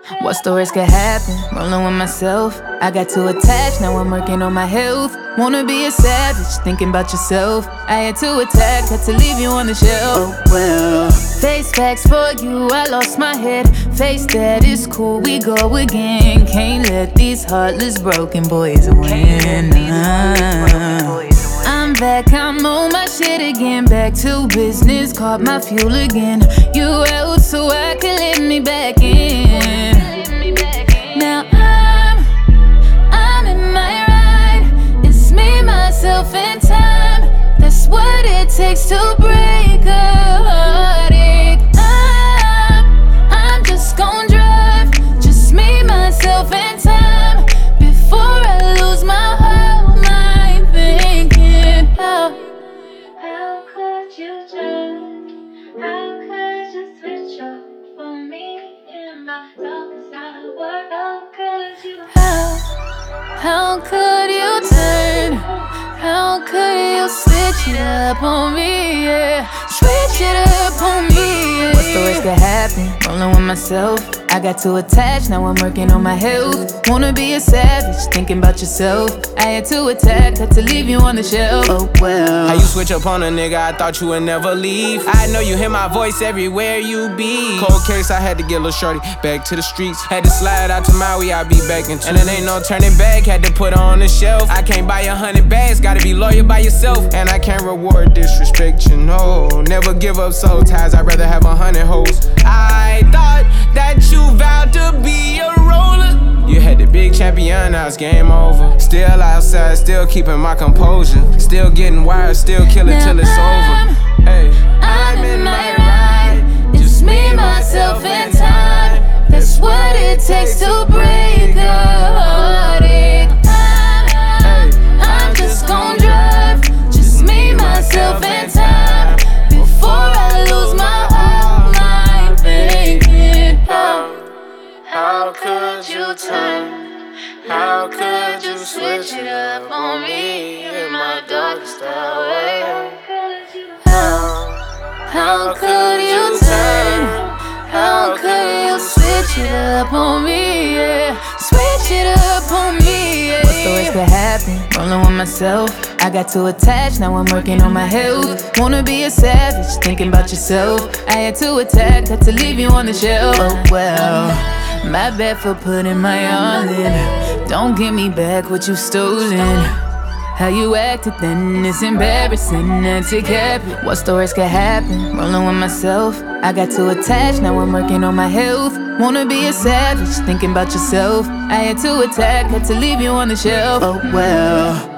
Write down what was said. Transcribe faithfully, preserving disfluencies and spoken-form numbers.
What's the worst could happen? Rolling with myself. I got too attached, now I'm working on my health. Wanna be a savage, thinking about yourself. I had to attack, had to leave you on the shelf. Oh well. Face facts for you, I lost my head. Face that, it's cool, we go again. Can't let these heartless broken boys win. I'm back, I'm on my shit again. Back to business, caught my fuel again. You out so I can let me back in. Now I'm, I'm in my ride. It's me, myself, and time. That's what it takes to break a heartache. I'm, I'm just gon' drive. Just me, myself, and time. Before I lose my whole mind thinking, how, how could you turn? How could you switch up for me in my darkest hour? How could you? How, how could you turn? How could you switch it up on me? Yeah, switch it up on me. Yeah. What's the worst could happen? Rolling with myself. I got too attached, now I'm working on my health. Wanna be a savage, thinking about yourself. I had to attack, had to leave you on the shelf. Oh well. How you switch up on a nigga, I thought you would never leave. I know you hear my voice everywhere you be. Cold case, I had to get Lil' Shorty back to the streets. Had to slide out to Maui, I be back in two. And it ain't no turning back, had to put her on the shelf. I can't buy a hundred bags, gotta be loyal by yourself. And I can't reward disrespect, you know. Never give up soul ties, I'd rather have a hundred hoes. I thought that you vowed to be a roller. You had the big champion, now it's game over. Still outside, still keeping my composure. Still getting wired, still killing till it's over. Hey, I'm in my ride. Just me, myself, and time. That's what it takes to break a heartache. I'm, I'm just gon' drive. Just me, myself, and time. Before I lose my whole mind thinking, how, how could you turn? How could you switch it up on me in my darkest hour? How, how could you turn? How could you switch it up on me? Yeah, switch it up on me. Yeah. What's the worst could happen? Rolling with myself. I got too attached, now I'm working on my health. Wanna be a savage, thinking about yourself. I had to attack, had to leave you on the shelf. Oh well, my bad for putting my all in. Don't give me back what you stolen. How you acted then, it's embarrassing. That's it, cap it. What's the worst could happen? Rolling with myself. I got too attached, now I'm working on my health. Wanna be a savage, thinking about yourself. I had to attack, had to leave you on the shelf. Oh well.